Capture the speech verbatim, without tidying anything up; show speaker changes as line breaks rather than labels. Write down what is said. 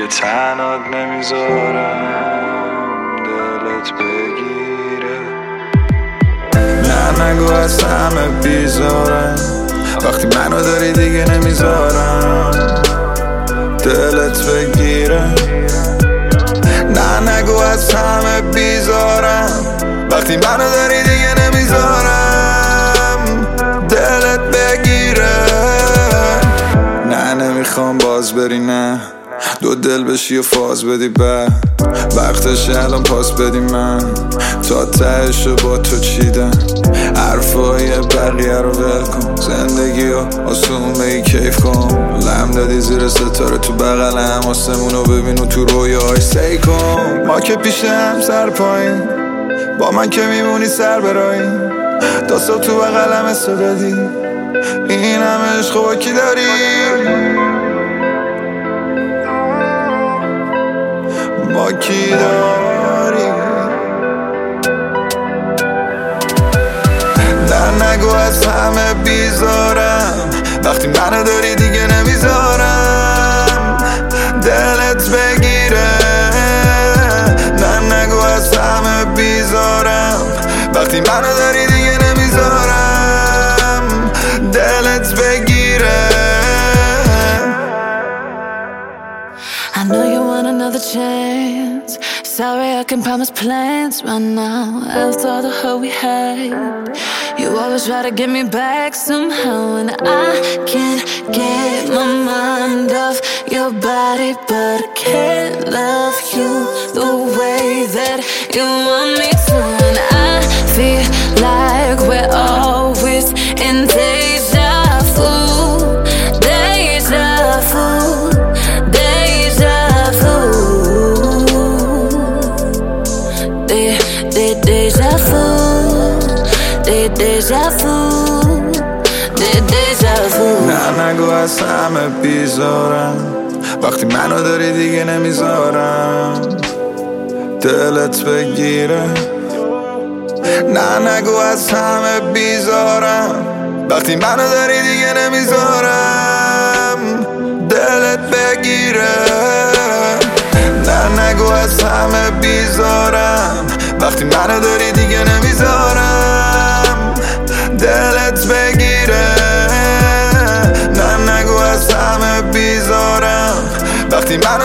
تنات نمیذارم دلت بگیره. نه نگو از همه بیزارم وقتی منو داری دیگه نمیذارم دلت بگیره. نه نگو از همه بیزارم وقتی منو داری دیگه نمیذارم دلت بگیره. نه نمیخوام باز بری، نه دو دل بشی و فاز بدی، به وقتش الان پاس بدی. من تا تهشو با تو چیدم، حرفای بقیه رو ول کن، زندگی رو آسون بگی کیف کن. لم دادی زیر ستاره تو بغلم، آسمونو ببین و تو رویاهای سی کن. ما که پیشم سر پایین، با من که میمونی سر براییم، داستا تو بغلم اسو دادی، این همه عشق با کی داری؟ با کی داری؟ نه نگو از همه بیزارم وقتی منو داری دیگه نمیذارم دلت بگیره. نه نگو از همه بیزارم وقتی منو داری دیگه نمیذارم دلت بگیره.
I know you want another chance. Sorry I can promise plans right now. After all the hurt we had, you always try to get me back somehow, and I can't get my mind off your body, but I can't love you the way that you want me to. And I feel like we're always in deja vu, deja vu. Deja vu, deja vu, deja vu.
نه نگو از همه بیزارم وقتی منو داری دیگه نمیذارم دلت بگیره. نه نگو از همه بیزارم وقتی منو داری دیگه نمیذارم دلت بگیره. نه نگو از همه بیزارم وقتی منو داری دیگه نمیذارم دلت بگیره. نه نگو از همه بیزارم وقتی منو